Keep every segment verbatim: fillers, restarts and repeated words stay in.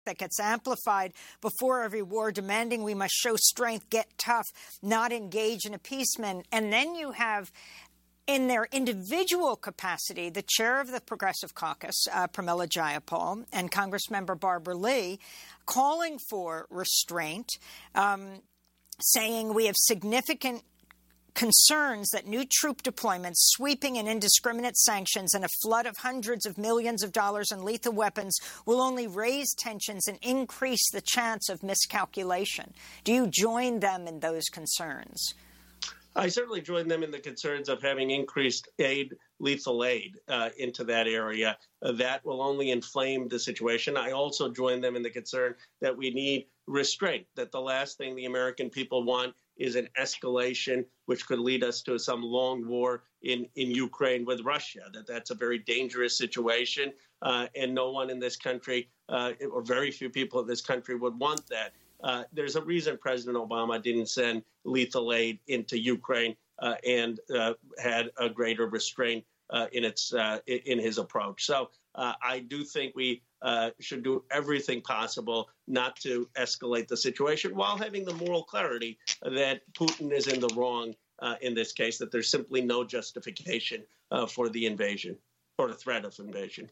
that gets amplified before every war, demanding we must show strength, get tough, not engage in appeasement. And then you have, in their individual capacity, the chair of the Progressive Caucus, uh, Pramila Jayapal, and Congressmember Barbara Lee calling for restraint, um, saying we have significant concerns that new troop deployments, sweeping and indiscriminate sanctions, and a flood of hundreds of millions of dollars in lethal weapons will only raise tensions and increase the chance of miscalculation. Do you join them in those concerns? I certainly join them in the concerns of having increased aid, lethal aid, uh, into that area. Uh, that will only inflame the situation. I also join them in the concern that we need restraint, that the last thing the American people want is an escalation which could lead us to some long war in, in Ukraine with Russia, that that's a very dangerous situation, uh, and no one in this country, uh, or very few people in this country would want that. Uh, there's a reason President Obama didn't send lethal aid into Ukraine uh, and uh, had a greater restraint uh, in its uh, in his approach. So uh, I do think we uh, should do everything possible not to escalate the situation while having the moral clarity that Putin is in the wrong uh, in this case, that there's simply no justification uh, for the invasion or the threat of invasion.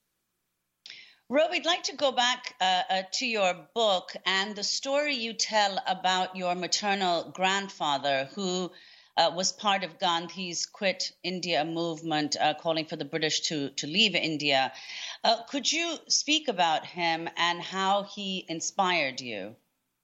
Ro, we'd like to go back uh, uh, to your book and the story you tell about your maternal grandfather, who uh, was part of Gandhi's Quit India movement, uh, calling for the British to, to leave India. Uh, could you speak about him and how he inspired you?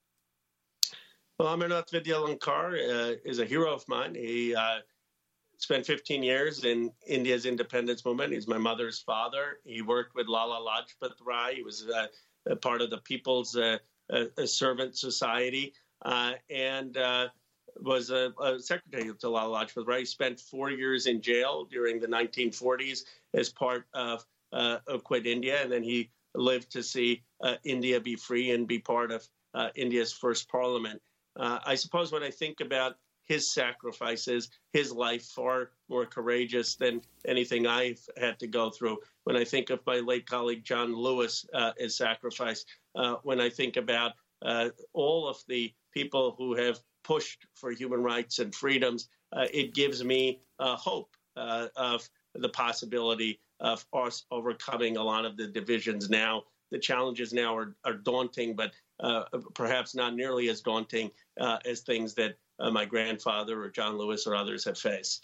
Well, Amarnath Vidyalankar uh, is a hero of mine. He uh, spent fifteen years in India's independence movement. He's my mother's father. He worked with Lala Lajpat Rai. He was uh, a part of the People's uh, uh, Servant Society uh, and uh, was a, a secretary to Lala Lajpat Rai. He spent four years in jail during the nineteen forties as part of, uh, of Quit India, and then he lived to see uh, India be free and be part of uh, India's first parliament. Uh, I suppose when I think about his sacrifices, his life far more courageous than anything I've had to go through. When I think of my late colleague John Lewis, uh, his sacrifice, uh, when I think about uh, all of the people who have pushed for human rights and freedoms, uh, it gives me uh, hope uh, of the possibility of us overcoming a lot of the divisions now. The challenges now are, are daunting, but uh, perhaps not nearly as daunting uh, as things that uh, my grandfather or John Lewis or others have faced.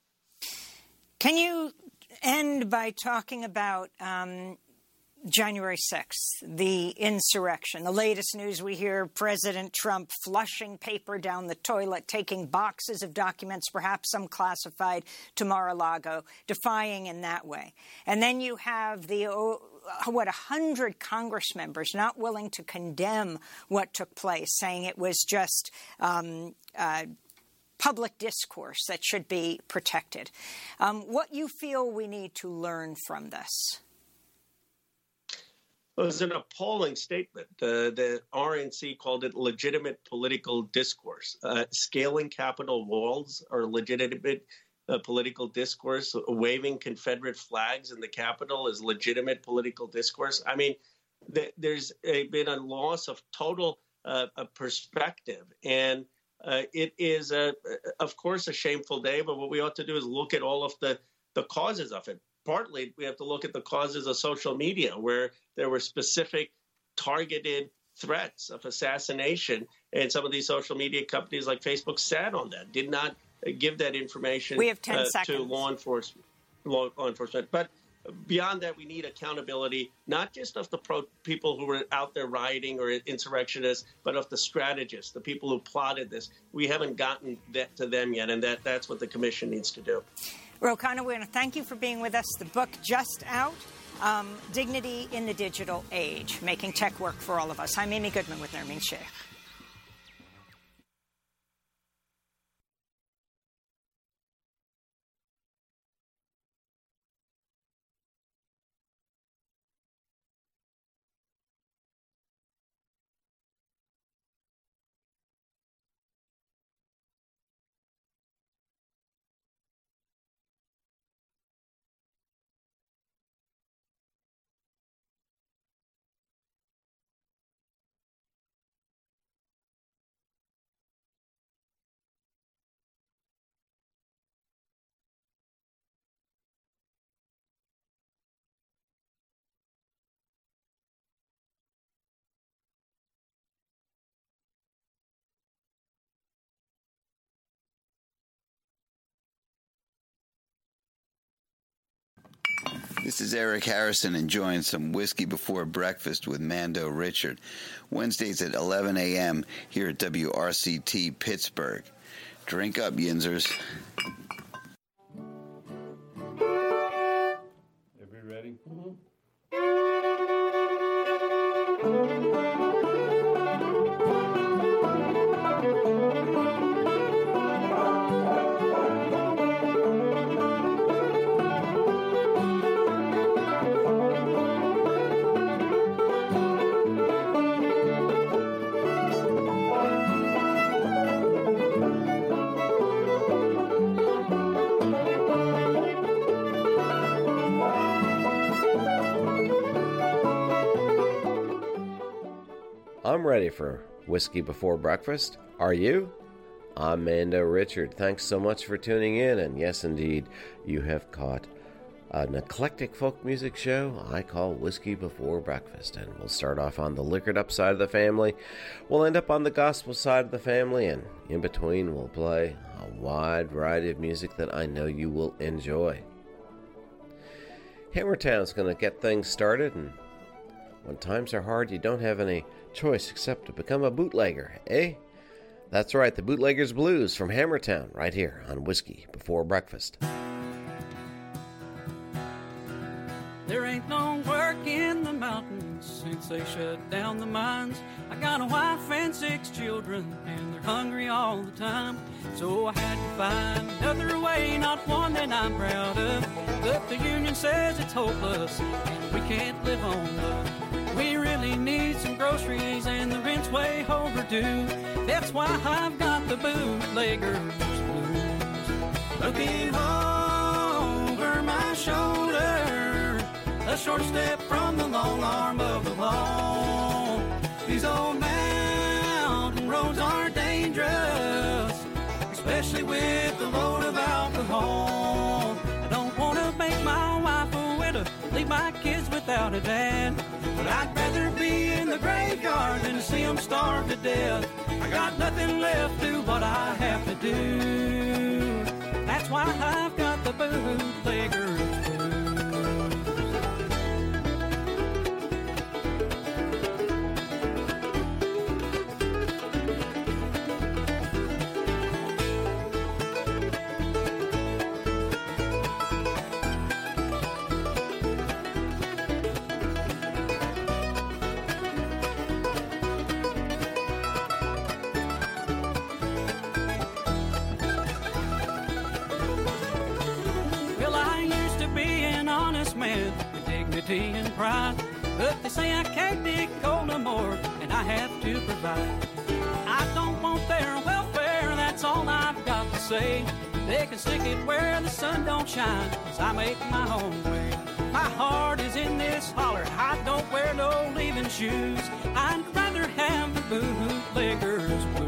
Can you end by talking about um, January sixth, the insurrection? The latest news we hear, President Trump flushing paper down the toilet, taking boxes of documents, perhaps some classified, to Mar-a-Lago, defying in that way. And then you have the, oh, what, one hundred Congress members not willing to condemn what took place, saying it was just um, uh, public discourse that should be protected. Um, what you feel we need to learn from this? It was an appalling statement. Uh, the R N C called it legitimate political discourse. Uh, scaling Capitol walls are legitimate uh, political discourse. Waving Confederate flags in the Capitol is legitimate political discourse. I mean, th- there's a, been a loss of total uh, a perspective. And uh, it is, a, of course, a shameful day. But what we ought to do is look at all of the, the causes of it. Partly, we have to look at the causes of social media, where there were specific targeted threats of assassination. And some of these social media companies like Facebook sat on that, did not give that information we have ten uh, seconds. to law enforcement, law, law enforcement. But beyond that, we need accountability, not just of the pro people who were out there rioting or insurrectionists, but of the strategists, the people who plotted this. We haven't gotten that to them yet, and that, that's what the commission needs to do. Ro Khanna, we want to thank you for being with us. The book just out, um, Dignity in the Digital Age, Making Tech Work for All of Us. I'm Amy Goodman with Nermeen Sheikh. This is Eric Harrison enjoying some whiskey before breakfast with Mando Richard. Wednesdays at eleven a.m. here at W R C T Pittsburgh. Drink up, Yinzers. Everybody ready? Mm-hmm. I'm ready for whiskey before breakfast. Are you? I'm Mando Richard. Thanks so much for tuning in. And yes, indeed, you have caught an eclectic folk music show I call Whiskey Before Breakfast. And we'll start off on the liquored up side of the family. We'll end up on the gospel side of the family. And in between, we'll play a wide variety of music that I know you will enjoy. Hammertown's going to get things started. And when times are hard, you don't have any choice except to become a bootlegger, eh? That's right, the Bootlegger's Blues from Hammertown, right here on Whiskey Before Breakfast. There ain't no work in the mountains since they shut down the mines. I got a wife and six children, and they're hungry all the time. So I had to find another way, not one that I'm proud of. But the union says it's hopeless, and we can't live on love. We really need some groceries, and the rent's way overdue. That's why I've got the Bootlegger's Blues. Looking over my shoulder, a short step from the long arm of the law. These old mountain roads are dangerous, especially with the load of alcohol. I don't want to make my wife a widow, leave my kids without a dad. But I'd rather be in the graveyard than to see them starve to death. I got nothing left to do what I have to do. That's why I've got the Bootlegger's Blues. And pride, but they say I can't dig coal no more, and I have to provide. I don't want their welfare, that's all I've got to say. They can stick it where the sun don't shine, as I make my own way. My heart is in this holler, I don't wear no leaving shoes. I'd rather have the Bootlegger's Blues.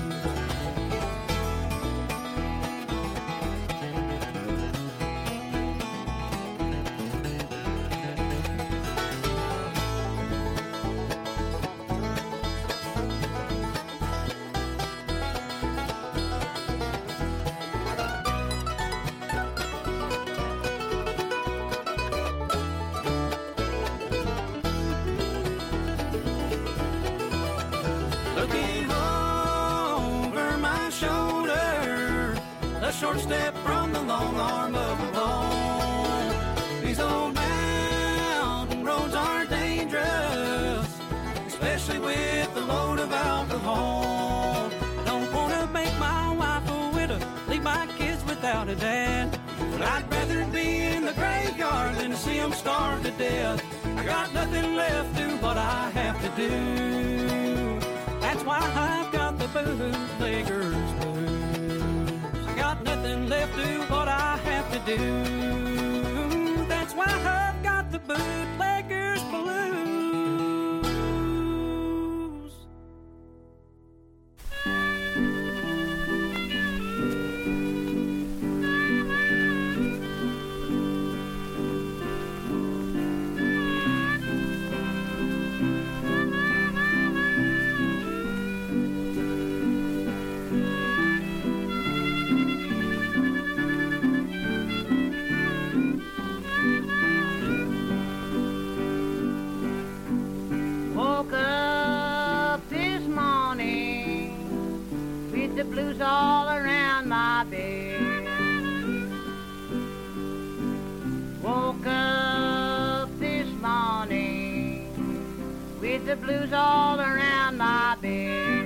Short step from the long arm of the law. These old mountain roads are dangerous, especially with the load of alcohol. I don't want to make my wife a widow, leave my kids without a dad. But I'd rather be in the graveyard than to see them starve to death. I got nothing left to do what I have to do. That's why I've got the Bootlegger's Blues. Got nothing left to do what I have to do. That's why I've got the Bootlegger's Blues. blues all around my bed. Woke up this morning with the blues all around my bed.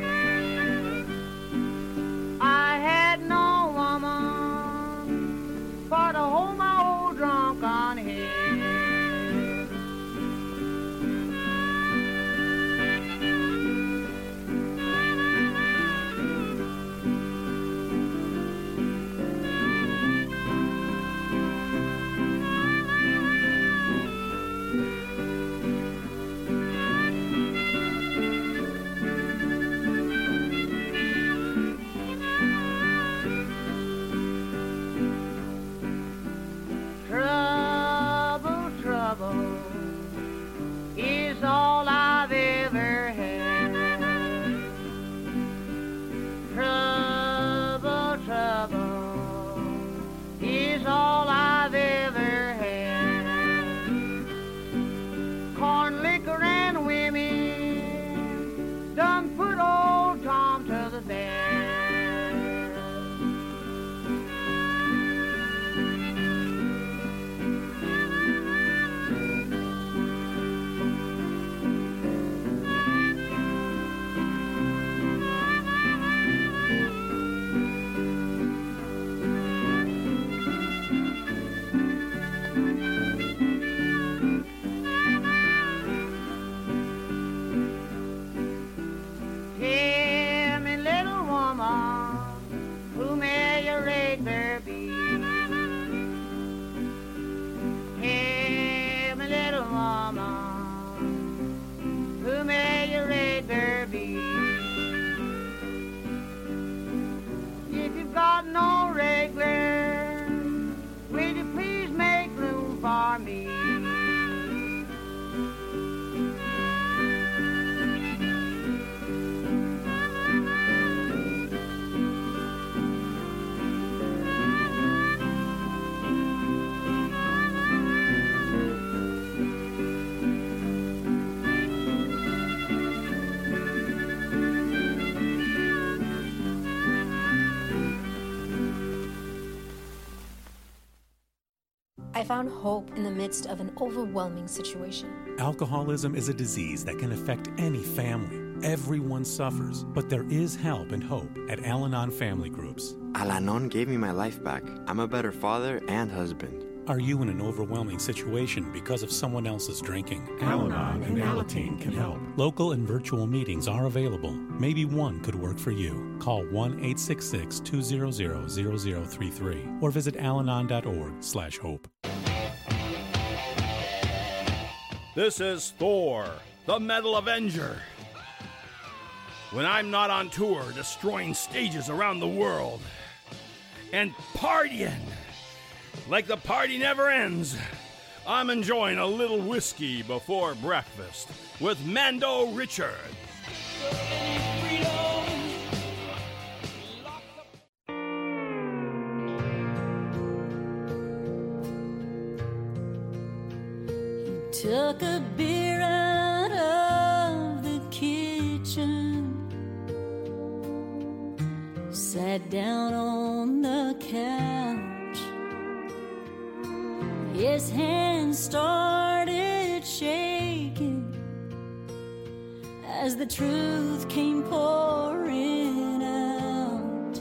I had no woman for to hold my old drunken head. Is all I've ever had. Trouble, trouble is all I've ever had. Corn liquor and women done put old Tom to the bed. No regular, will you please make room for me? I found hope in the midst of an overwhelming situation. Alcoholism is a disease that can affect any family. Everyone suffers, but there is help and hope at Al-Anon Family Groups. Al-Anon gave me my life back. I'm a better father and husband. Are you in an overwhelming situation because of someone else's drinking? Al-Anon and Alateen can help. Local and virtual meetings are available. Maybe one could work for you. Call one eight six six, two zero zero, zero zero three three or visit alanon.org slash hope. This is Thor, the Metal Avenger. When I'm not on tour destroying stages around the world and partying like the party never ends, I'm enjoying a little whiskey before breakfast with Mando Richard. Took a beer out of the kitchen, sat down on the couch. His hands started shaking as the truth came pouring out.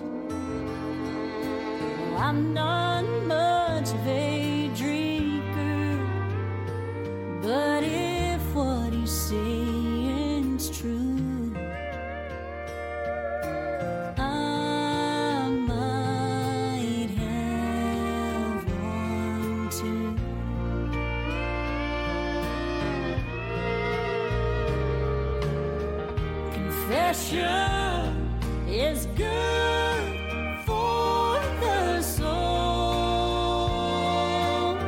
I'm not much of a drinker, but if what he's saying's true, I might have one too. Confession is good for the soul.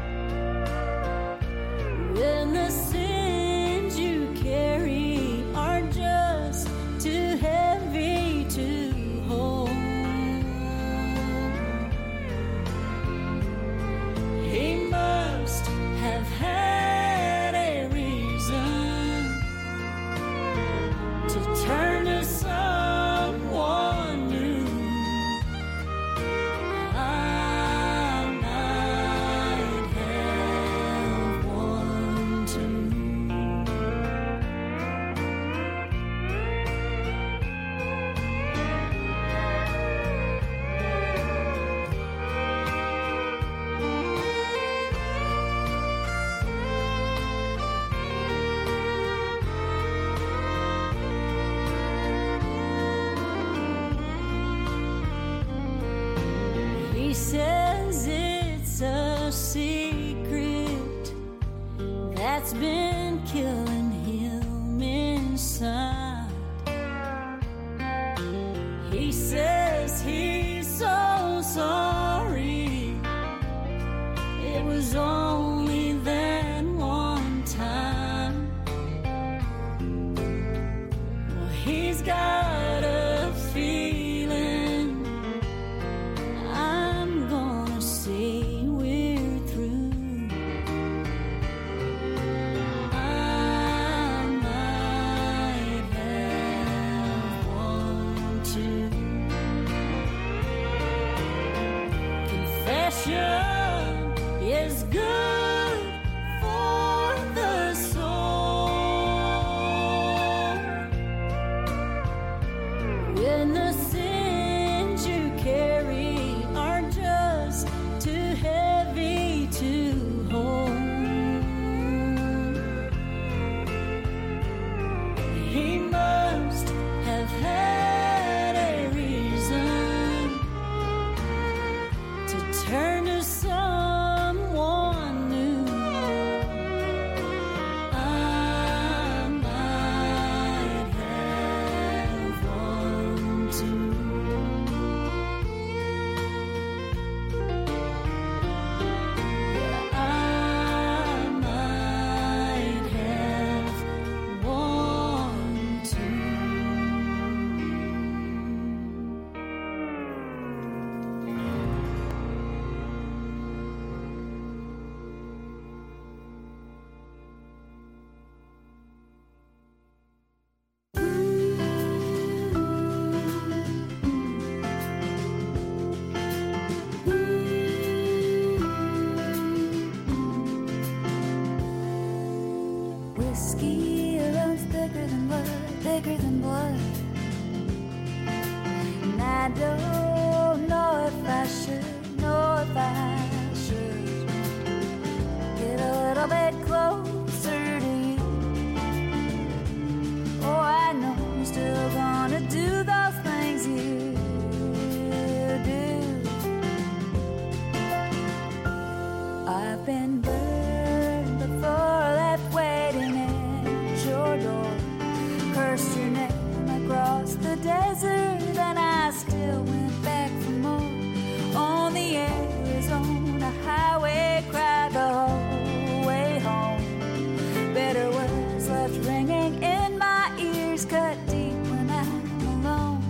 When the sins you carry are just too heavy to hold, he must have had a reason to turn to someone new. says it's a secret that's been killing him inside. He says he's so sorry. It was only that one time. Well, he's got a feeling I'm gonna say we're through. I might have one too. Confession is good for the soul. When the sins you carry are just too heavy to hold, he must have had a reason to turn to someone new. I might have one too. I might have one too. Whiskey runs thicker than blood, thicker than blood. And I don't know if I should, know if I should get a little bit closer to you. Oh, I know you're still gonna do those things you do. I've been burned before, left waiting at your door. Cursed your name across the desert, and I still went back for more. On the Arizona highway, cried the whole way home. Better words left ringing in my ears, cut deep when I'm alone.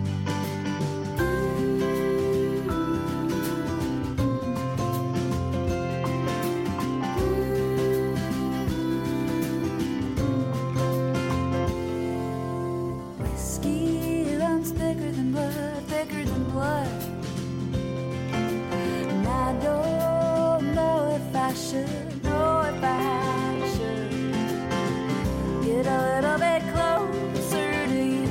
Whiskey runs thicker than blood, thicker than blood. And I don't know if I should, know if I should get a little bit closer to you.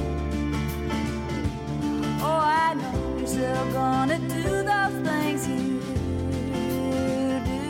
Oh, I know you're still gonna do those things you do.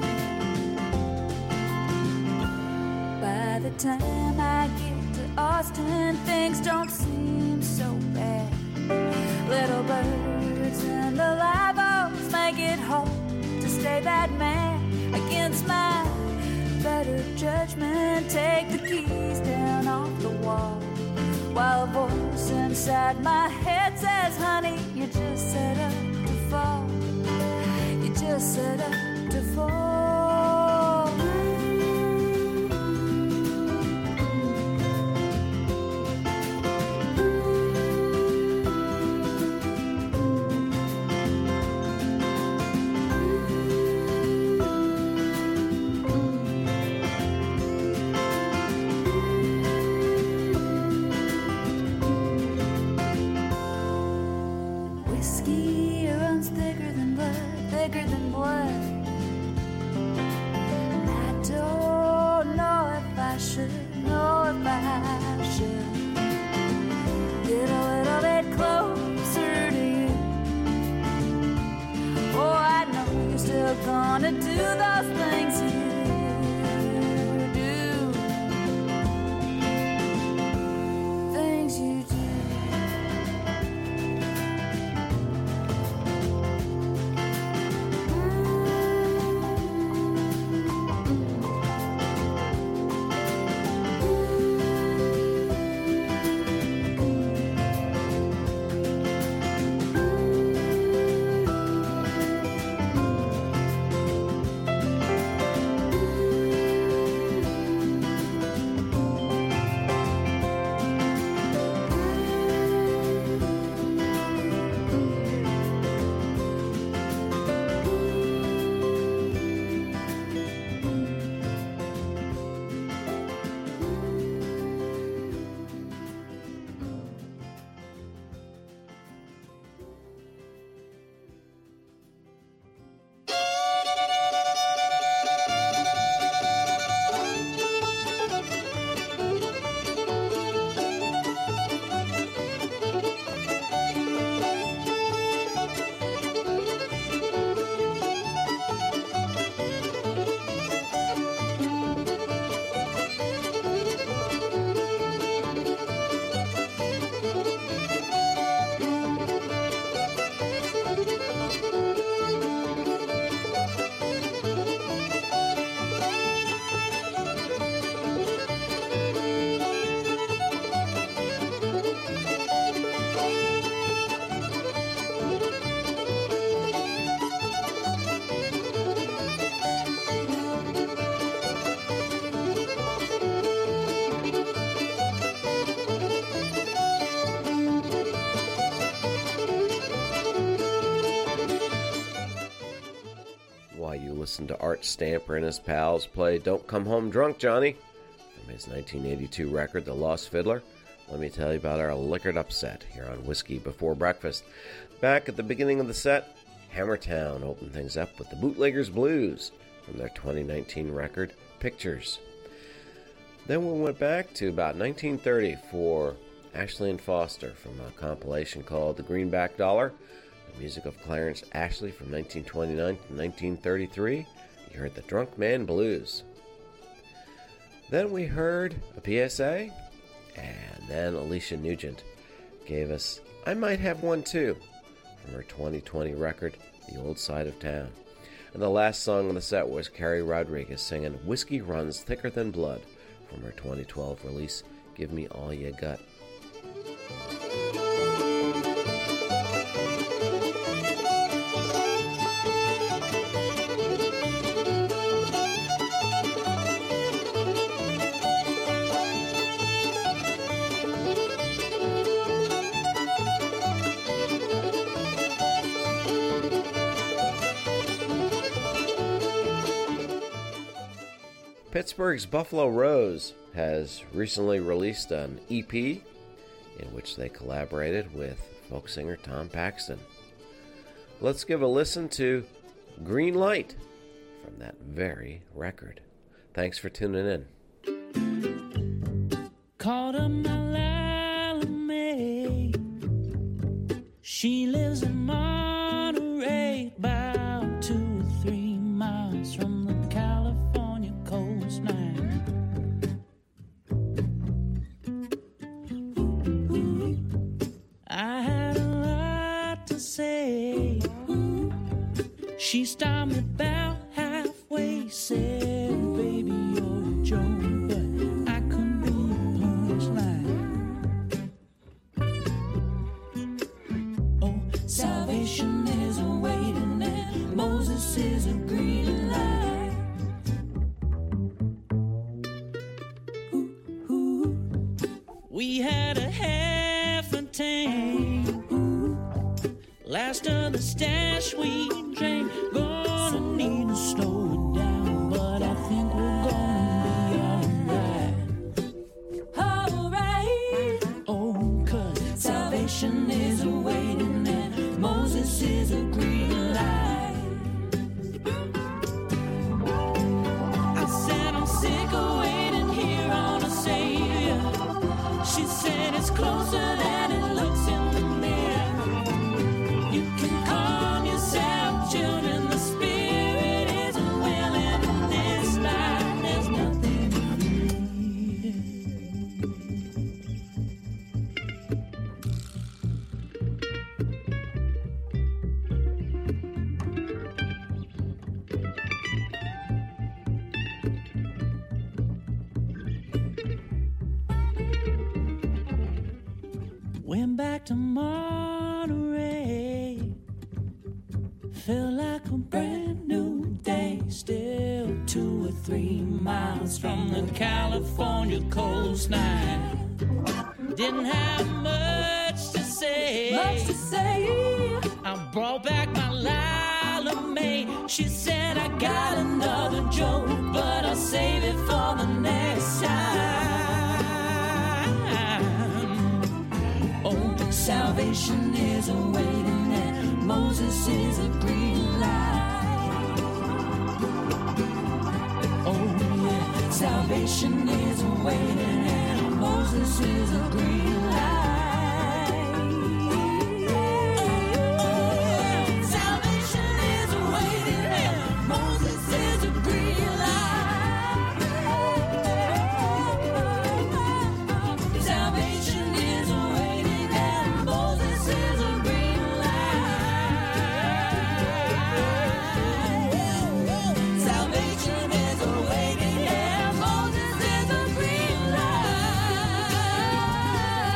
By the time I get to Austin, things don't seem so bad. Little birds and the live oaks make it hard to stay that man against my better judgment. Take the keys down off the wall, while a voice inside my head says, honey, you just set up to fall. You just set up to fall. Whiskey runs thicker than blood, thicker than blood. And I don't know if I should, know if I should get a little bit closer to you. Oh, I know you're still gonna do those things you do. Things you do. listen to Art Stamper and his pals play Don't Come Home Drunk, Johnny, from his nineteen eighty-two record, The Lost Fiddler. Let me tell you about our liquored up set here on Whiskey Before Breakfast. Back at the beginning of the set, Hammertown opened things up with the Bootleggers Blues from their twenty nineteen record, Pictures. Then we went back to about nineteen thirty for Ashley and Foster from a compilation called The Greenback Dollar, the music of Clarence Ashley from nineteen twenty-nine to nineteen thirty-three. You heard the Drunk Man Blues. Then we heard a P S A, and then Alicia Nugent gave us I Might Have One Too from her twenty twenty record, The Old Side of Town. And the last song on the set was Carrie Rodriguez singing Whiskey Runs Thicker Than Blood from her twenty twelve release, Give Me All You Got. Pittsburgh's Buffalo Rose has recently released an E P in which they collaborated with folk singer Tom Paxton. Let's give a listen to Green Light from that very record. Thanks for tuning in. Called up my Lalame. She lives in Monterey, about two or three miles from the California coastline. I had a lot to say. She stopped me about halfway, said, baby, you're a joke, but I could be a punchline. Oh, salvation is awaiting and Moses is a green light. Ooh, ooh. We had a half a tank, last of the stash we drank. Gonna need to slow it down, but I think we're gonna be alright. Alright. Oh, cause salvation is awaiting and Moses is a green light. I said I'm sick of waiting here on a savior. She said it's closer than it looks in the mirror. You can calm yourself, children. The spirit isn't willing in this life. There's nothing to fear. Went back to Monterey. Felt like a brand new day. Still two or three miles from the California coastline. Didn't have much to say. Much to say. I brought back my Lila Mae. She said I got another joke, but I'll save it for the next time. Oh, salvation is awaiting and Moses is a green light. Oh yeah, salvation is awaiting and Moses is a green light. Salvation is awaiting and Moses is a green light. Salvation is awaiting and Moses is a green light. Salvation is awaiting and Moses is a green light.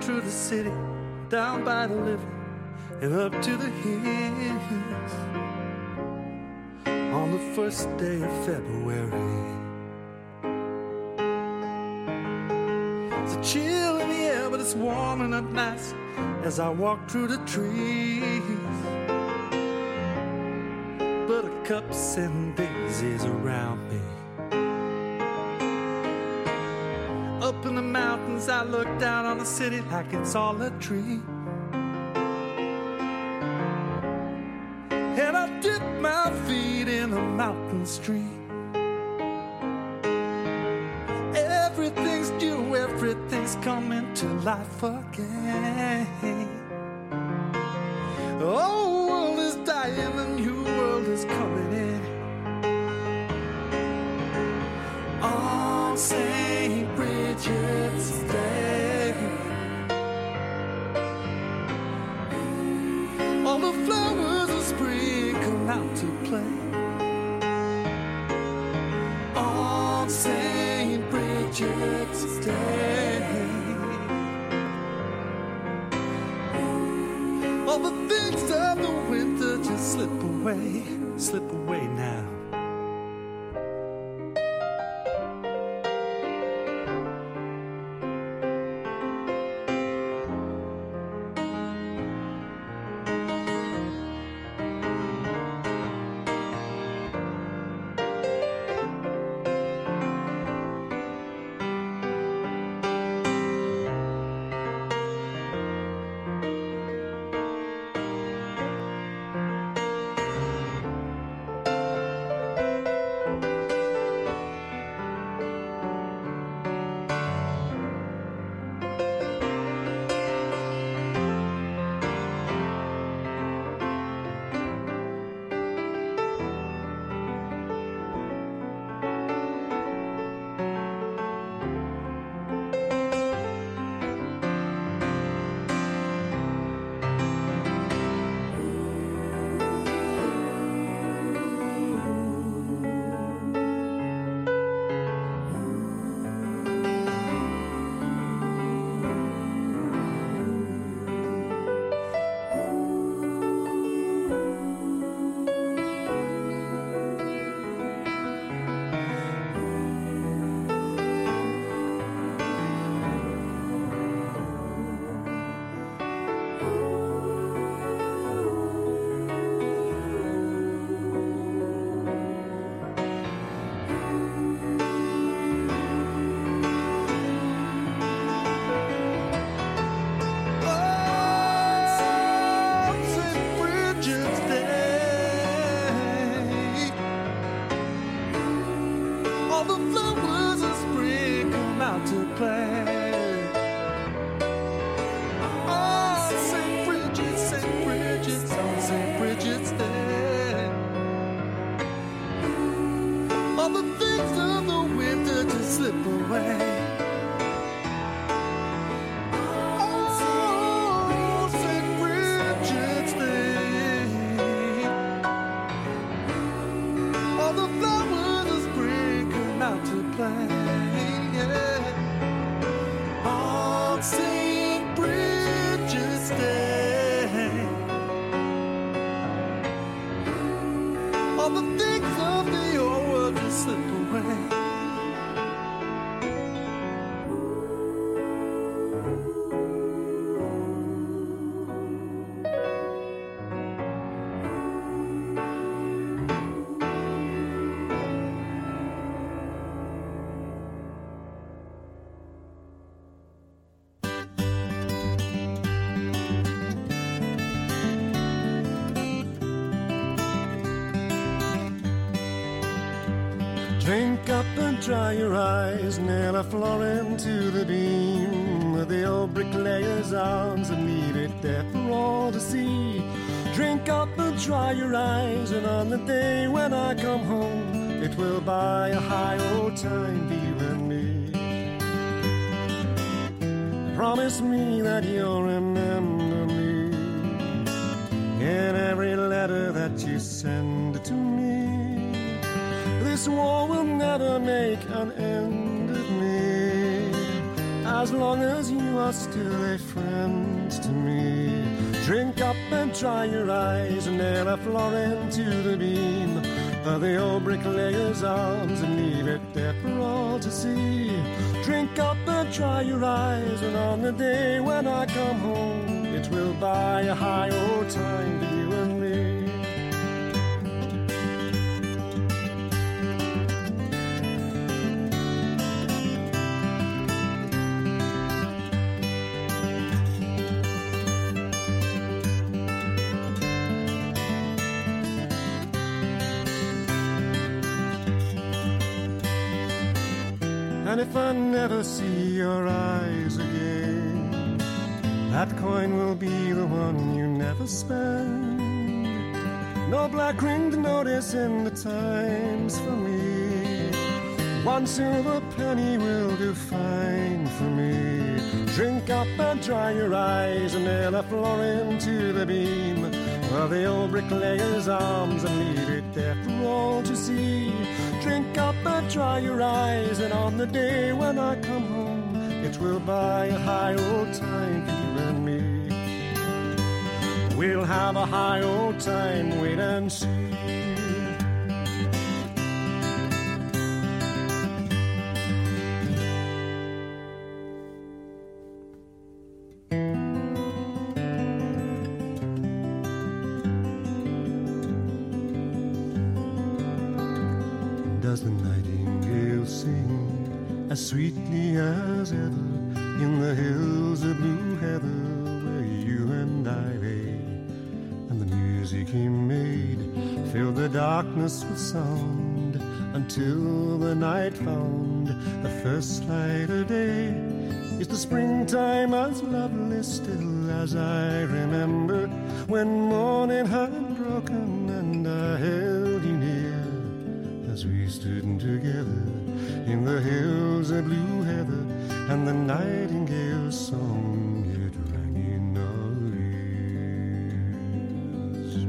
through the city, down by the river, and up to the hills on the first day of February. There's a chill in the air, but it's warm and up nice as I walk through the trees. Buttercups and daisies around me. Up in the mountains, I look down on the city like it's all a dream. And I dip my feet in a mountain stream. Everything's new, everything's coming to life again. The old world is dying, the new world is coming in. On Saint Bridget's Day, all the flowers of spring come out to play. On Saint Bridget's Day, all the things of the winter just slip away, slip away now. Drink up and dry your eyes, nail a floor into the beam with the old bricklayer's arms and leave it there for all to see. Drink up and dry your eyes, and on the day when I come home, it will buy a high old time for you and me. Promise me that you'll remember me in every letter that you send to me. This war will never make an end of me. as long as you are still a friend to me. Drink up and dry your eyes and nail a floor into the beam of the old bricklayer's arms and leave it there for all to see. Drink up and dry your eyes, and on the day when I come home, it will buy a high old time for you and me. And if I never see your eyes again, that coin will be the one you never spend. No black ring to notice in the times for me. One silver penny will do fine for me. Drink up and dry your eyes and nail a floor into the beam of the old bricklayer's arms and leave it there for all to see. Drink up and dry your eyes, and on the day when I come home, it will buy a high old time for you and me. We'll have a high old time, wait and see. Does the nightingale sing as sweetly as ever in the hills of blue heather where you and I lay? And the music he made filled the darkness with sound until the night found the first light of day. Is the springtime as lovely still as I remember when morning had broken and I held you near? As we stood together in the hills of blue heather, and the nightingale's song it rang in our ears.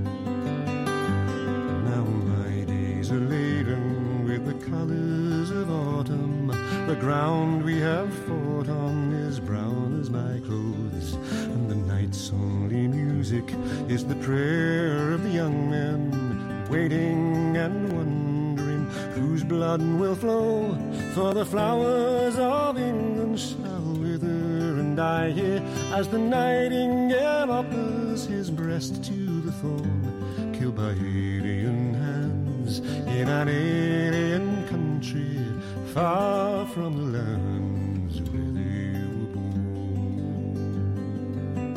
Now my days are laden with the colors of autumn. The ground we have fought on is brown as my clothes, and the night's only music is the prayer of the young men waiting and wondering whose blood will flow, for the flowers of England shall wither and die here as the nightingale offers his breast to the thorn, killed by alien hands in an alien country far from the lands where they were born.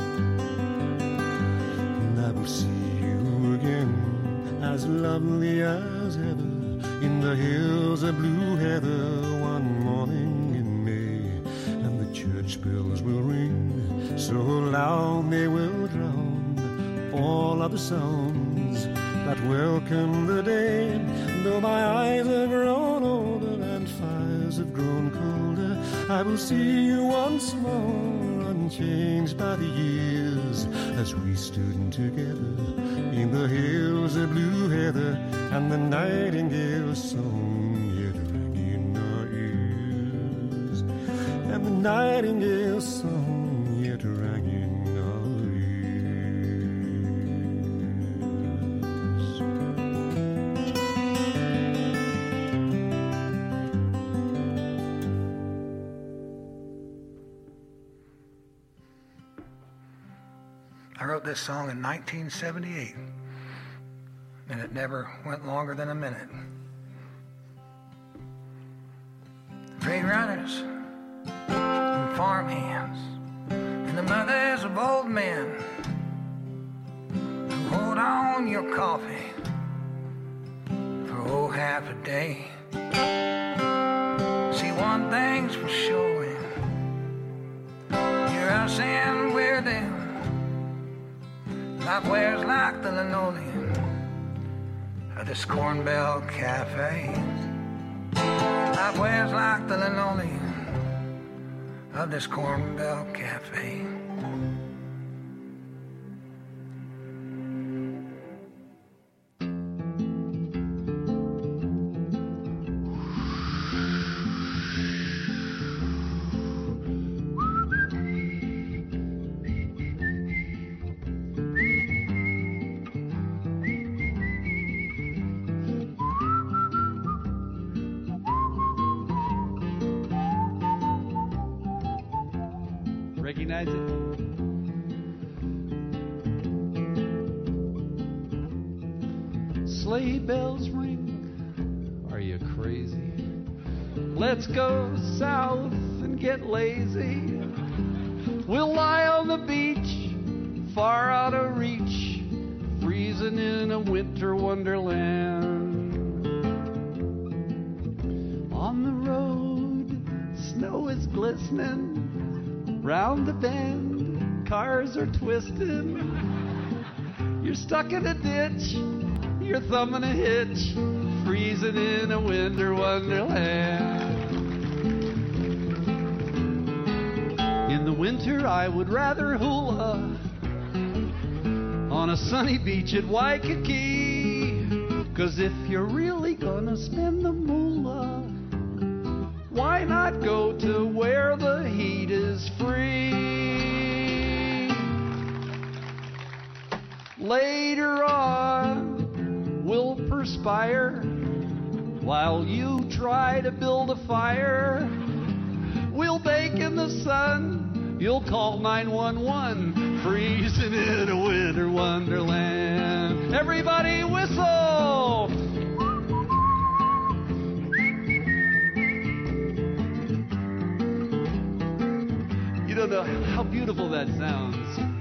And I will see you again as lovely as ever in the hills of blue heather one morning in May, and the church bells will ring so loud they will drown all other sounds that welcome the day. Though my eyes have grown older and fires have grown colder, I will see you once more, unchanged by the years, as we stood together in the hills of blue heather, and the nightingale's song yet rang in our ears, and the nightingale's song yet rang in our I wrote this song in nineteen seventy-eight, and it never went longer than a minute. Trade runners and farm hands and the mothers of old men who hold on your coffee for oh half a day. See, one thing's for sure, you're us and we're them. Life wears like the linoleum of this Corn Belt Cafe. Life wears like the linoleum of this Corn Belt Cafe. Recognize it? Sleigh bells ring. Are you crazy? Let's go south and get lazy. We'll lie on the beach, far out of reach, freezing in a winter wonderland. On the road, snow is glistening. Round the bend, cars are twisting. You're stuck in a ditch, you're thumbing a hitch, freezing in a winter wonderland. In the winter, I would rather hula on a sunny beach at Waikiki. 'Cause if you're really gonna spend the moolah, why not go to where the heat is free? Later on, we'll perspire while you try to build a fire. We'll bake in the sun, you'll call nine one one, freezing in a winter wonderland. Everybody whistle! You don't know how beautiful that sounds.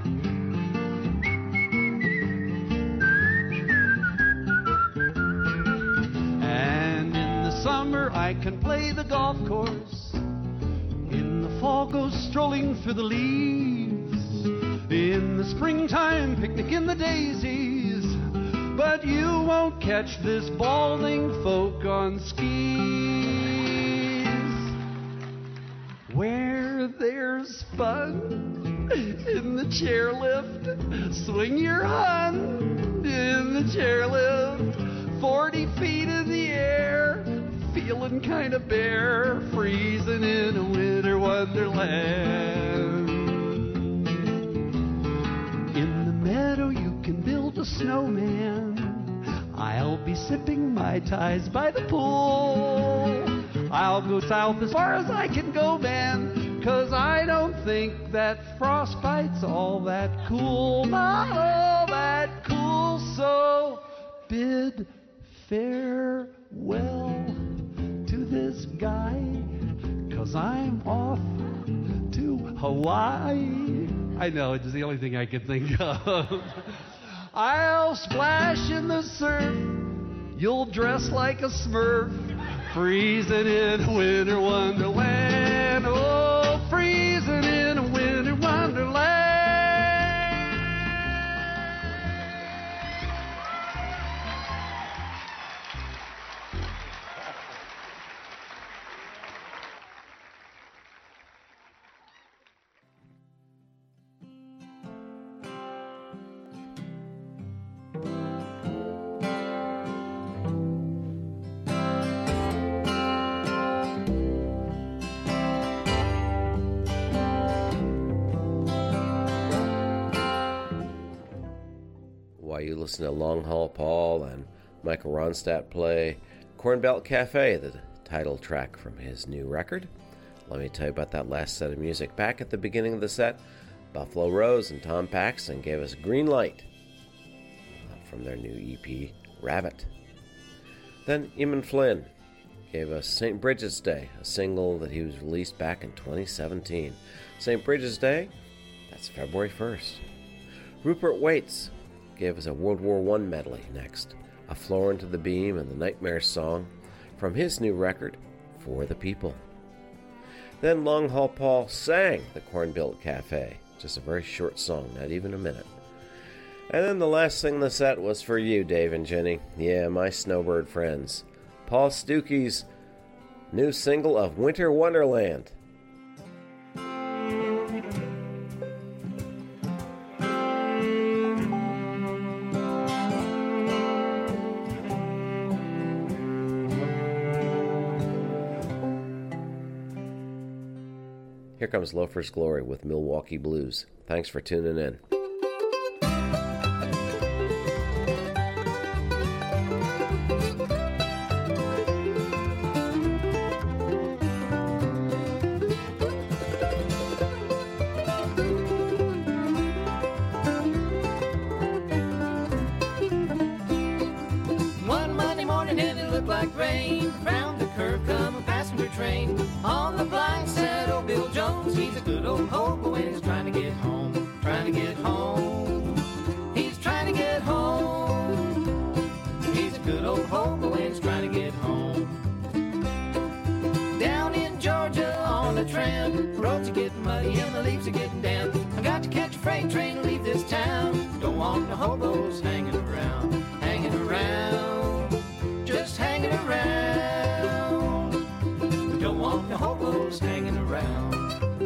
And in the summer I can play the golf course. In the fall go strolling through the leaves. In the springtime picnic in the daisies. But you won't catch this balding folk on skis. Where there's fun in the chairlift, swing your hun in the chairlift, forty feet in the air, feeling kind of bare, freezing in a winter wonderland. In the meadow you can build a snowman. I'll be sipping Mai Tais by the pool. I'll go south as far as I can go, man, 'cause I don't think that frostbite's all that cool, not all that cool. So bid farewell to this guy, 'cause I'm off to Hawaii. I know, it's the only thing I can think of. I'll splash in the surf, you'll dress like a smurf, freezing in a winter wonderland. Oh, freezing in a winter wonderland. While you listen to Long Haul Paul and Michael Ronstadt play Corn Belt Cafe, the title track from his new record, let me tell you about that last set of music. Back at the beginning of the set, Buffalo Rose and Tom Paxton gave us Green Light from their new E P, Rabbit. Then Eamon Flynn gave us Saint Bridget's Day, a single that he was released back in twenty seventeen. Saint Bridget's Day, that's February first. Rupert Waits gave us a World War One medley next, A Floor Into the Beam and the Nightmare Song from his new record, For the People. Then Long Haul Paul sang the Corn Belt Cafe, just a very short song, not even a minute. And then the last thing in the set was for you, Dave and Jenny. Yeah, my snowbird friends. Paul Stuckey's new single of Winter Wonderland. Here comes Loafer's Glory with Milwaukee Blues. Thanks for tuning in. and then it looked like rain. Round the curve come a passenger train. On the blind side, old Bill Jones, he's a good old hobo and he's trying to get home, trying to get home. He's trying to get home. He's a good old hobo and he's trying to get home. Down in Georgia on the tram, roads are getting muddy and the leaves are getting damp. I got to catch a freight train to leave this town. Don't want the hobos hanging around, hanging around, just hanging around. Don't want the hobos hanging around.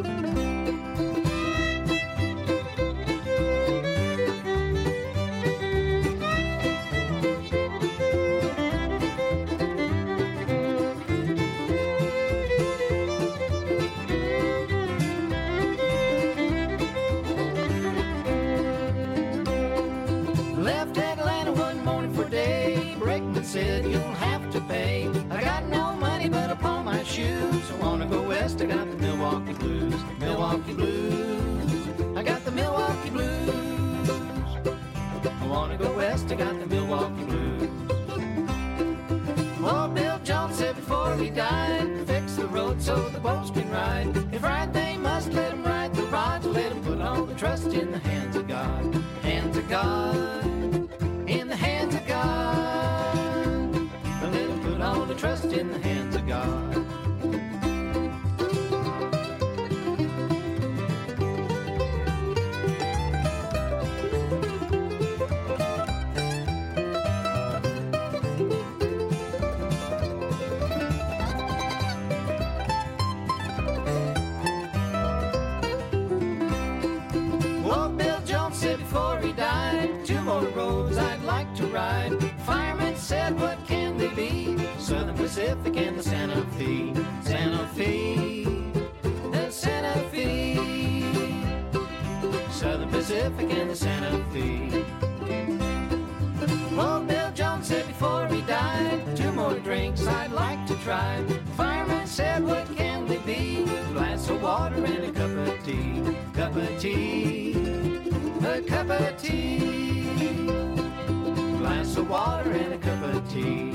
Said you'll have to pay. I got no money but upon my shoes. I wanna go west, I got the Milwaukee Blues. Milwaukee Blues, I got the Milwaukee Blues. I wanna go west, I got the Milwaukee Blues. Oh, Bill Jones said before he died, fix the road so the boats can ride. If right they must, let them ride the rods. Let them put all the trust in the hands of God. Hands of God, in the hands of God. All the trust in the hands of God. Well, Bill Jones said before he died, two more roads I'd like to ride. Fireman said, what can they be? Southern Pacific and the Santa Fe, Santa Fe, the Santa Fe. Southern Pacific and the Santa Fe. Well, Bill Jones said before he died, two more drinks I'd like to try. Fireman said, what can they be? A glass of water and a cup of tea, cup of tea, a cup of tea. Glass of water and a cup of tea.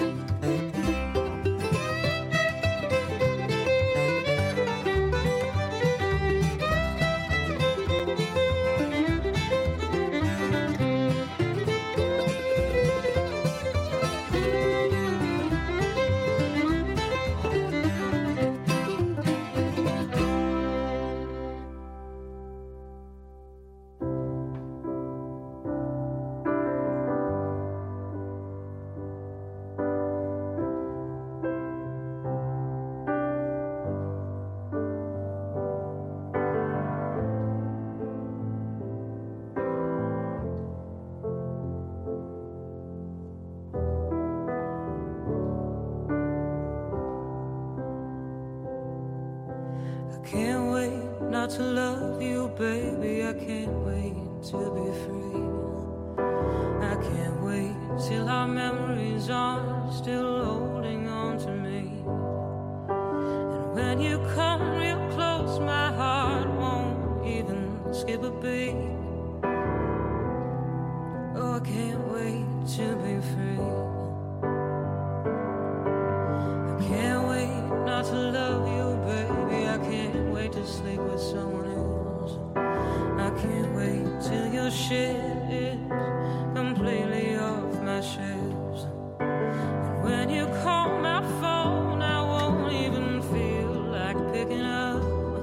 To love you, baby, I can't wait to be free. I can't wait till our memories are still holding on to me. And when you come real close, my heart won't even skip a beat. Oh, I can't wait to be free. I can't wait not to love you, baby. I can't wait to sleep with someone else. I can't wait till your shit is completely off my shelves. And when you call my phone, I won't even feel like picking up.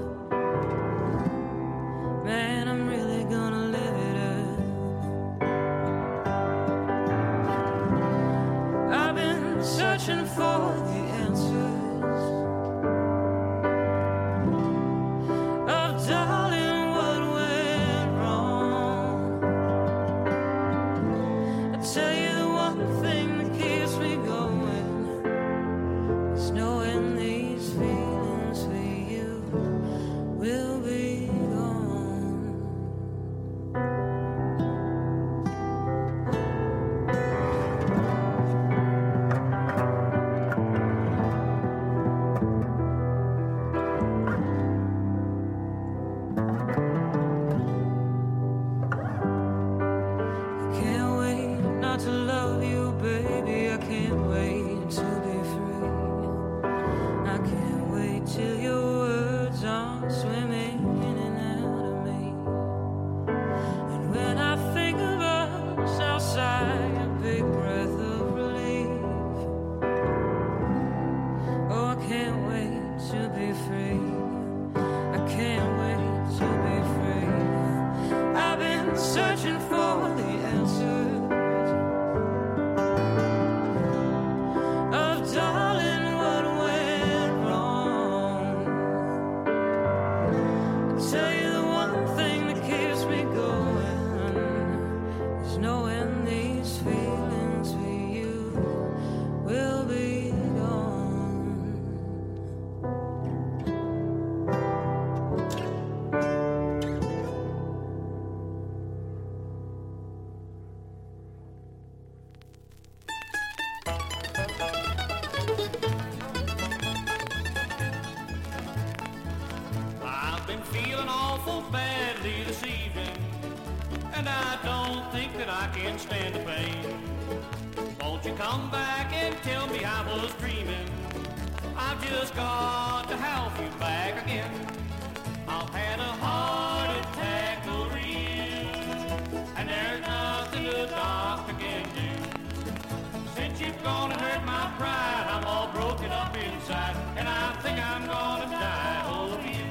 Man, I'm really gonna live it up. I've been searching for the answers. been feeling awful badly this evening, and I don't think that I can stand the pain. Won't you come back and tell me I was dreaming? I've just got to have you back again. I've had a heart attack over you, and there's nothing the doctor can do. Since you've gone and hurt my pride, I'm all broken up inside, and I think I'm gonna die over you.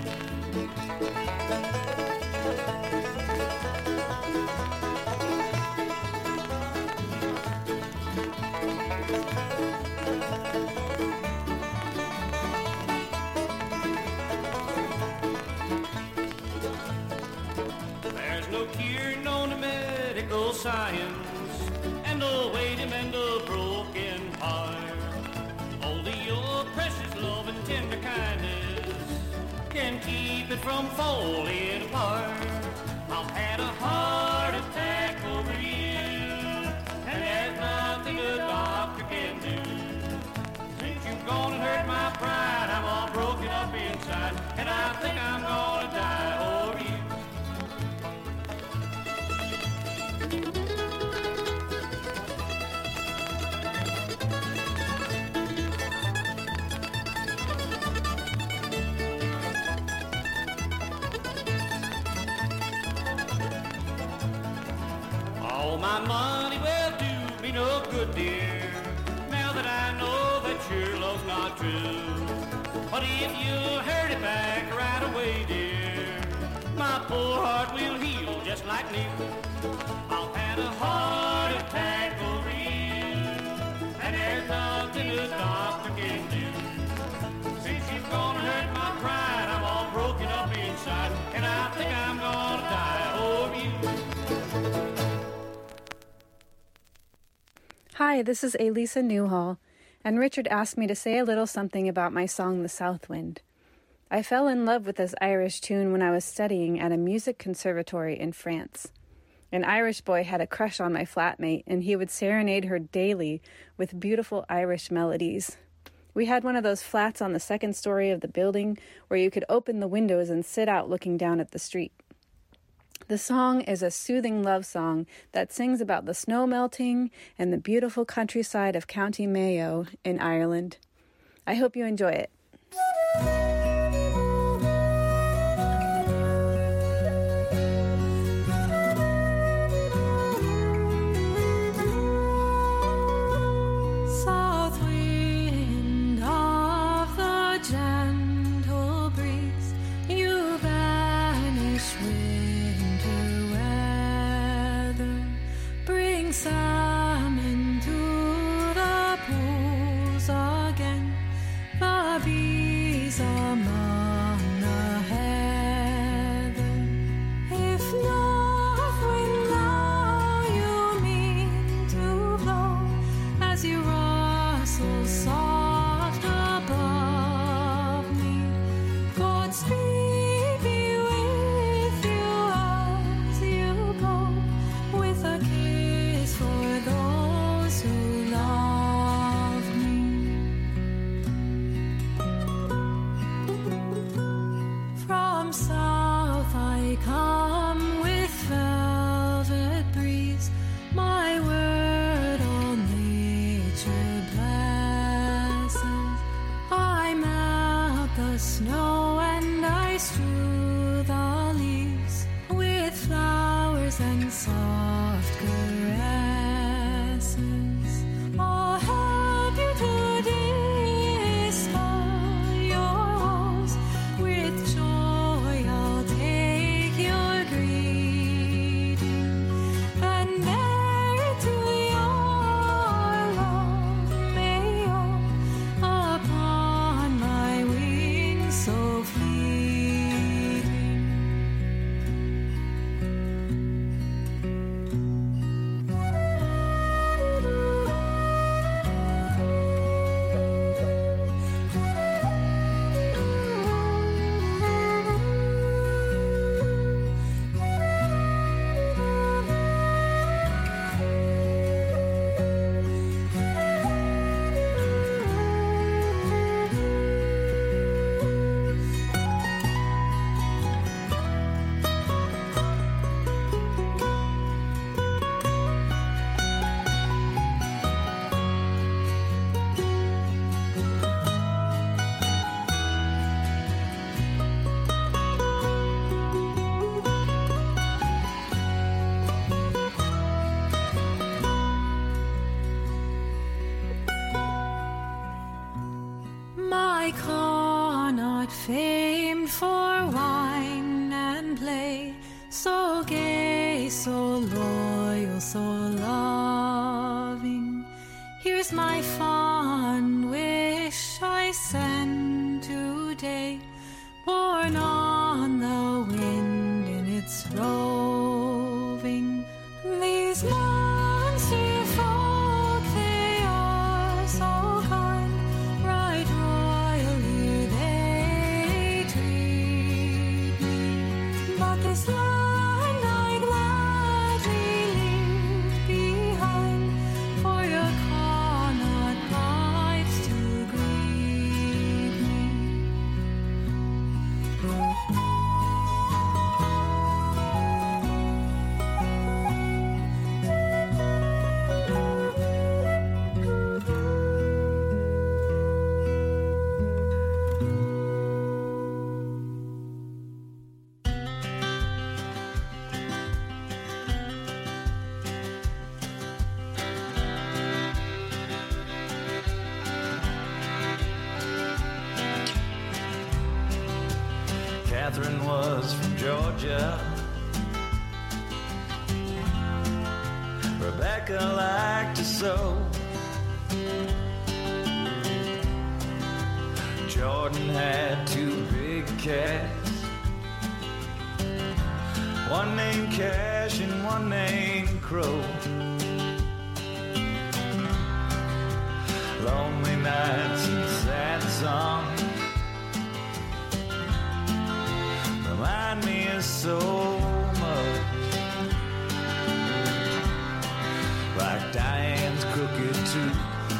There's no cure known to medical science, and no way to mend a broken heart. Only your precious love and tender kindness can keep it from falling apart. I've had a heart attack over you, and there's nothing a doctor can do. Since you've gone and hurt my pride, I'm all broken up inside, and I think I'm gonna die over you. All my money will do me no good, dear, now that I know that your love's not true. But if you hurt it back right away, dear, my poor heart will heal just like new. I've had a heart attack over you, and there's nothing the doctor can do. Since you've gone and hurt my pride, I'm all broken up inside, and I think I'm gonna die over you. Hi, this is Elisa Newhall, and Richard asked me to say a little something about my song, The South Wind. I fell in love with this Irish tune when I was studying at a music conservatory in France. An Irish boy had a crush on my flatmate, and he would serenade her daily with beautiful Irish melodies. We had one of those flats on the second story of the building where you could open the windows and sit out looking down at the street. The song is a soothing love song that sings about the snow melting and the beautiful countryside of County Mayo in Ireland. I hope you enjoy it. South wind of the gentle breeze, you banish winter weather, bring salmon to the pools again, the bees among the heather. If north wind now you mean to blow, as you rustle soft above me, Godspeed be with you as you go, with a kiss for those who love me. From south I come with velvet breeze, my word all nature my Connaught, famed for wine and play, so gay, so loyal, so loving. Here's my fond wish I send today, borne on the wind in its roving. These monster folk, they are so kind, right royally they treat me. But this land I gladly leave behind, for your Connaught pipes to greet me. Catherine was from Georgia. Rebecca liked to sew. Jordan had two big cats, one named Cash and one named Crow. Lonely nights and sad songs remind me of so much, like Diane's crooked tooth.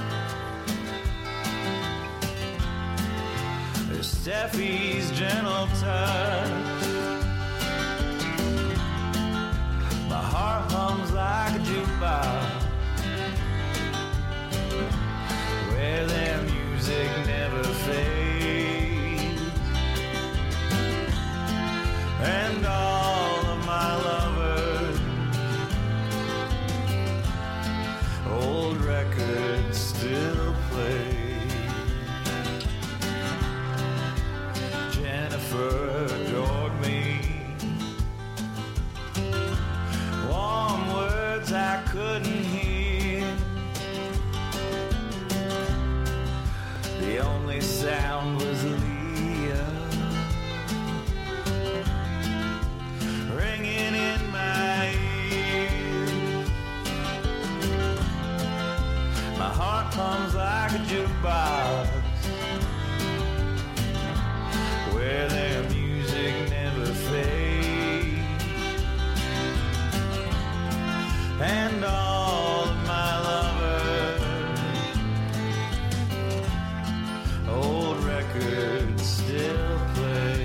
There's Steffi's gentle touch. My heart hums like a jukebox, where their music never fades. And all of my lovers, old records still play. Jennifer adored me, warm words I couldn't hear. The only sound was Leah ringing in my ears. My heart pumps like a jukebox, where their music never fades. And all of my lovers, old records still play.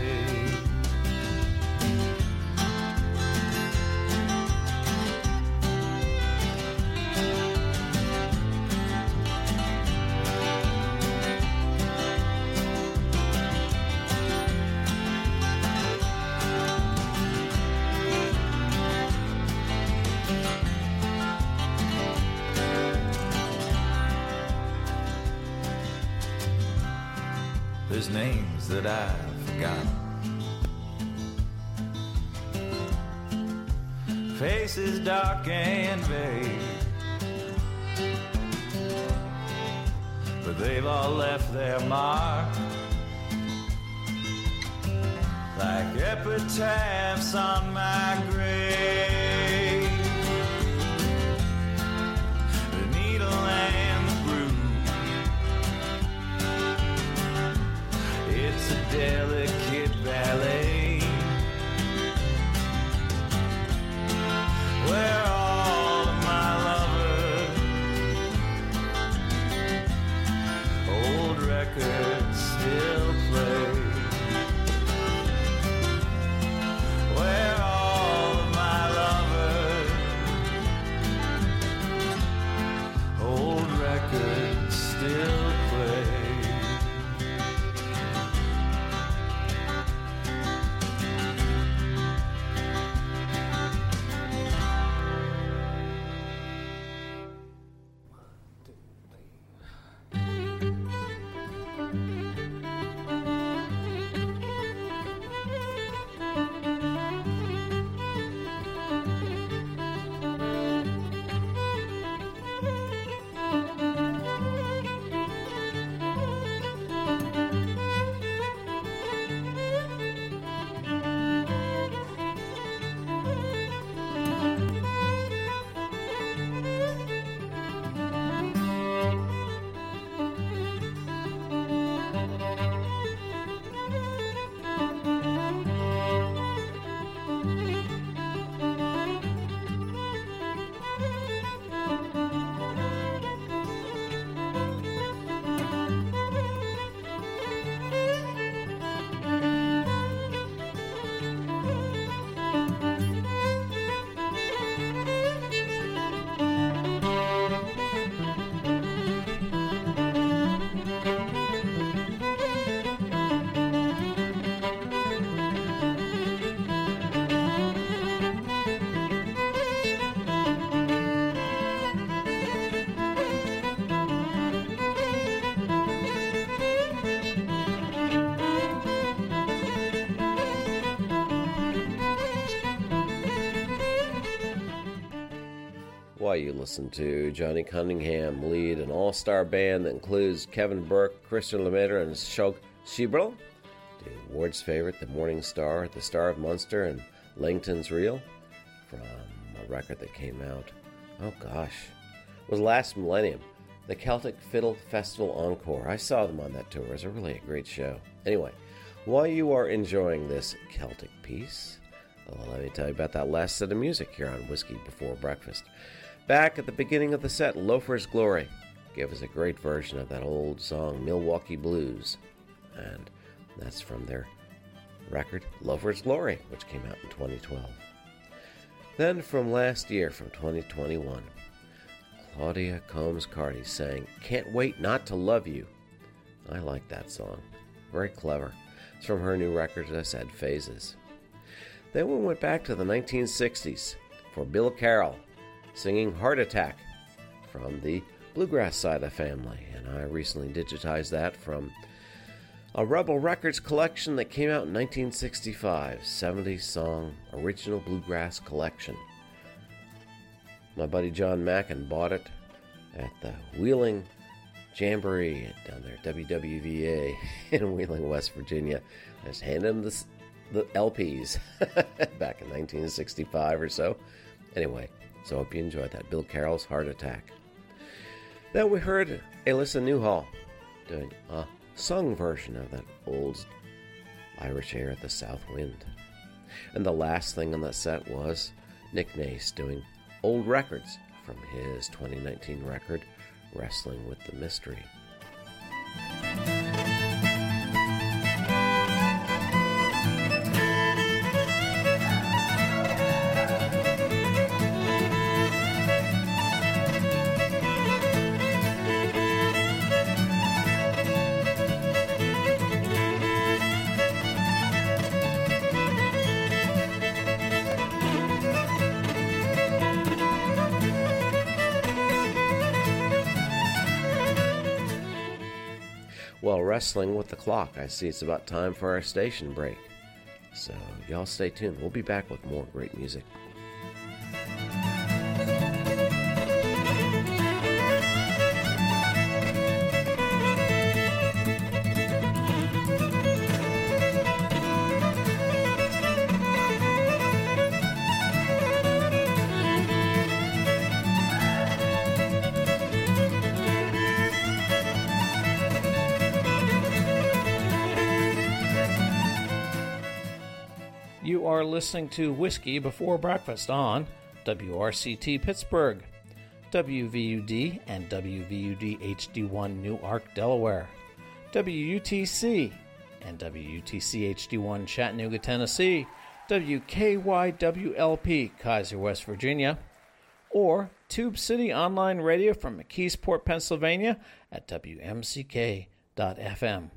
There's names that I've forgotten, faces dark and vague, but they've all left their mark, like epitaphs on my grave. The needle and the groove, it's a delicate ballet, where all of my lovers, old records still play. Where all of my Why, you listen to Johnny Cunningham lead an all-star band that includes Kevin Burke, Christian Lemaitre, and Shog Shibrel. David Ward's favorite, The Morning Star, The Star of Munster, and Langton's Reel, from a record that came out, oh gosh, it was last millennium, the Celtic Fiddle Festival Encore. I saw them on that tour. It was a really a great show. Anyway, while you are enjoying this Celtic piece, well, let me tell you about that last set of music here on Whiskey Before Breakfast. Back at the beginning of the set, Loafer's Glory gave us a great version of that old song, Milwaukee Blues. And that's from their record, Loafer's Glory, which came out in twenty twelve. Then from last year, from twenty twenty-one, Claudia Combs-Carty sang Can't Wait Not to Love You. I like that song. Very clever. It's from her new record, as I said, Phases. Then we went back to the nineteen sixties for Bill Carroll, singing Heart Attack from the Bluegrass Side of the family. And I recently digitized that from a Rebel Records collection that came out in nineteen sixty-five, seventy song original bluegrass collection. My buddy John Mackin bought it at the Wheeling Jamboree down there, W W V A in Wheeling, West Virginia. I just handed him the, the L Ps back in nineteen sixty-five or so. Anyway, so I hope you enjoyed that. Bill Carroll's Heart Attack. Then we heard Alyssa Newhall doing a sung version of that old Irish air, The South Wind. And the last thing on that set was Nick Nace doing Old Records from his twenty nineteen record, Wrestling with the Mystery. Well, wrestling with the clock, I see it's about time for our station break. So y'all stay tuned. We'll be back with more great music. You are listening to Whiskey Before Breakfast on W R C T Pittsburgh, W V U D and W V U D H D one Newark, Delaware, W U T C and W U T C H D one Chattanooga, Tennessee, W K Y W L P Kaiser, West Virginia, or Tube City Online Radio from McKeesport, Pennsylvania at W M C K dot F M.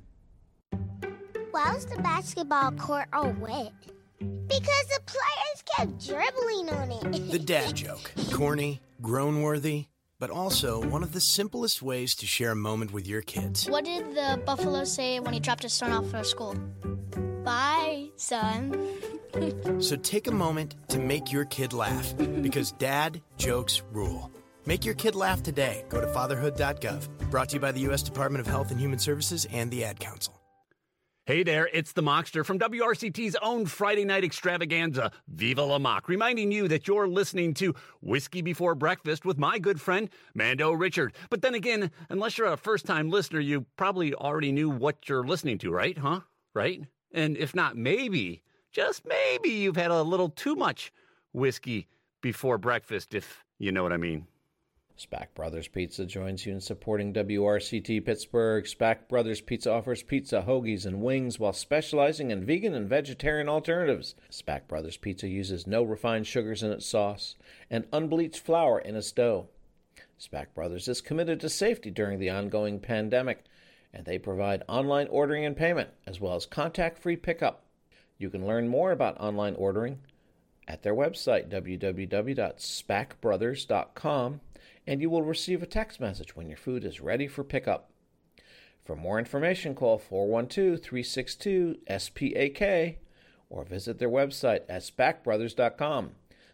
Why was the basketball court all wet? Because the players kept dribbling on it. The dad joke. Corny, groan-worthy, but also one of the simplest ways to share a moment with your kids. What did the buffalo say when he dropped his son off for school? Bye, son. So take a moment to make your kid laugh, because dad jokes rule. Make your kid laugh today. Go to fatherhood dot gov. Brought to you by the U S Department of Health and Human Services and the Ad Council. Hey there, it's the Mockster from W R C T's own Friday night extravaganza, Viva La Mock, reminding you that you're listening to Whiskey Before Breakfast with my good friend, Mando Richard. But then again, unless you're a first-time listener, you probably already knew what you're listening to, right? Huh? Right? And if not, maybe, just maybe you've had a little too much whiskey before breakfast, if you know what I mean. Spack Brothers Pizza joins you in supporting W R C T Pittsburgh. Spack Brothers Pizza offers pizza, hoagies, and wings while specializing in vegan and vegetarian alternatives. Spack Brothers Pizza uses no refined sugars in its sauce and unbleached flour in its dough. Spack Brothers is committed to safety during the ongoing pandemic, and they provide online ordering and payment, as well as contact-free pickup. You can learn more about online ordering at their website, w w w dot spack brothers dot com, and you will receive a text message when your food is ready for pickup. For more information, call four one two, three six two, S P A K or visit their website at spack brothers dot com.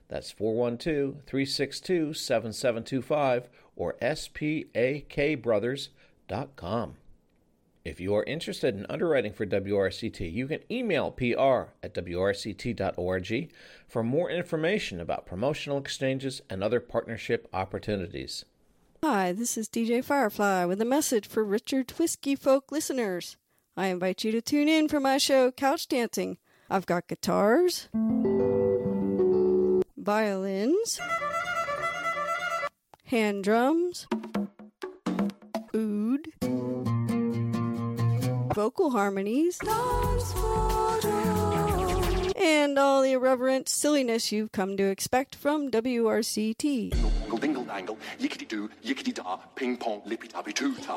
That's four one two, three six two, seven seven two five or S P A K brothers dot com. If you are interested in underwriting for W R C T, you can email P R at W R C T dot org for more information about promotional exchanges and other partnership opportunities. Hi, this is D J Firefly with a message for Richard Whiskey Folk listeners. I invite you to tune in for my show, Couch Dancing. I've got guitars, violins, hand drums, oud, vocal harmonies, and all the irreverent silliness you've come to expect from W R C T. Dingle, dingle, dangle, yickety-doo, yickety-da, ping-pong, lippy-tappy-too-ta.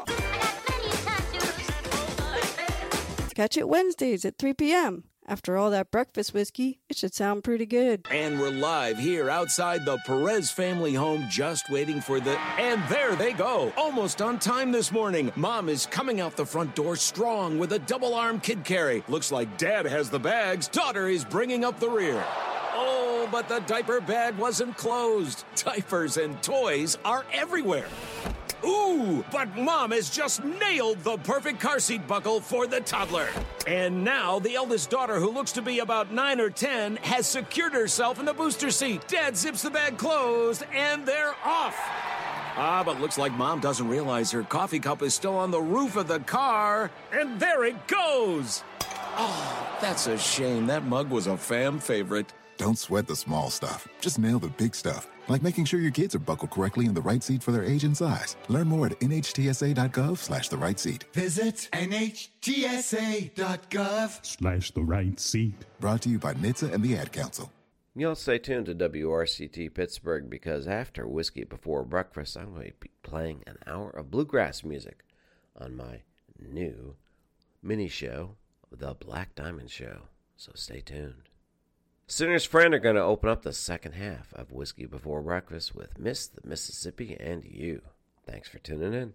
Catch it Wednesdays at three p.m. After all that breakfast whiskey, it should sound pretty good. And we're live here outside the Perez family home, just waiting for the... And there they go! Almost on time this morning. Mom is coming out the front door strong with a double-arm kid carry. Looks like Dad has the bags. Daughter is bringing up the rear. Oh, but the diaper bag wasn't closed. Diapers and toys are everywhere. Ooh, but Mom has just nailed the perfect car seat buckle for the toddler. And now the eldest daughter, who looks to be about nine or ten, has secured herself in the booster seat. Dad zips the bag closed, and they're off. Ah, but looks like Mom doesn't realize her coffee cup is still on the roof of the car. And there it goes. Oh, that's a shame. That mug was a fam favorite. Don't sweat the small stuff. Just nail the big stuff, like making sure your kids are buckled correctly in the right seat for their age and size. Learn more at N H T S A dot gov slash the right seat. Visit N H T S A dot gov slash the right seat. Brought to you by N H T S A and the Ad Council. You'll stay tuned to W R C T Pittsburgh, because after Whiskey Before Breakfast, I'm going to be playing an hour of bluegrass music on my new mini show, The Black Diamond Show. So stay tuned. Sinner's Friend are going to open up the second half of Whiskey Before Breakfast with Miss the Mississippi and You. Thanks for tuning in.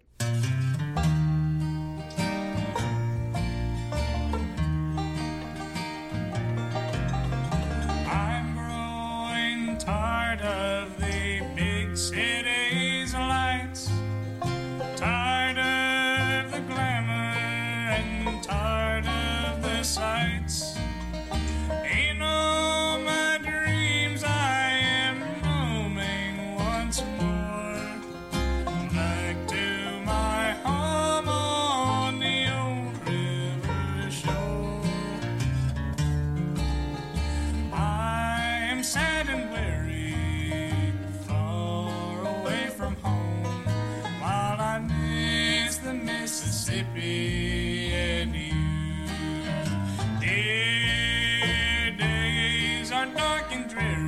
I'm growing tired of the big city's lights, tired of the glamour and tired of the sights. Ain't no Mississippi and you. Dear days are dark and dreary.